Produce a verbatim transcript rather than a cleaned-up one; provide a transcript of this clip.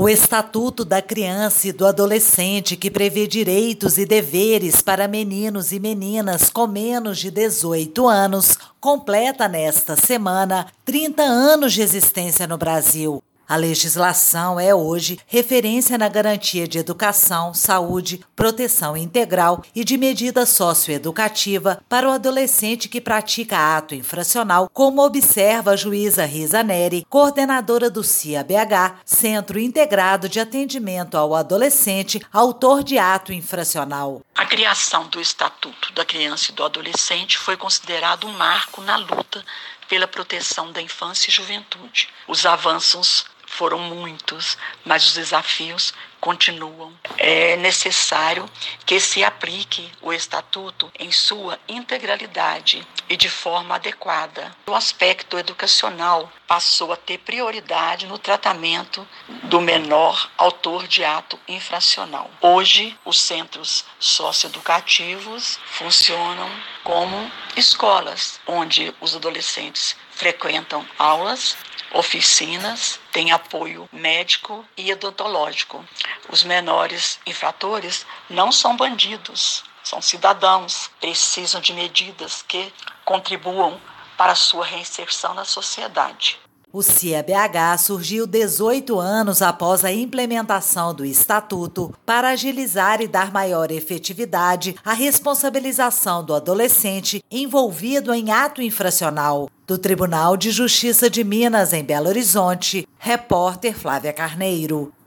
O Estatuto da Criança e do Adolescente, que prevê direitos e deveres para meninos e meninas com menos de dezoito anos, completa nesta semana trinta anos de existência no Brasil. A legislação é hoje referência na garantia de educação, saúde, proteção integral e de medida socioeducativa para o adolescente que pratica ato infracional, como observa a juíza Risa Neri, coordenadora do C I A B H, Centro Integrado de Atendimento ao Adolescente, autor de ato infracional. A criação do Estatuto da Criança e do Adolescente foi considerado um marco na luta pela proteção da infância e juventude. Os avanços foram muitos, mas os desafios continuam. É necessário que se aplique o Estatuto em sua integralidade e de forma adequada. O aspecto educacional passou a ter prioridade no tratamento do menor autor de ato infracional. Hoje, os centros socioeducativos funcionam como escolas, onde os adolescentes frequentam aulas, oficinas, têm apoio médico e odontológico. Os menores infratores não são bandidos, são cidadãos, precisam de medidas que contribuam para a sua reinserção na sociedade. O C I A B H surgiu dezoito anos após a implementação do Estatuto para agilizar e dar maior efetividade à responsabilização do adolescente envolvido em ato infracional. Do Tribunal de Justiça de Minas, em Belo Horizonte, repórter Flávia Carneiro.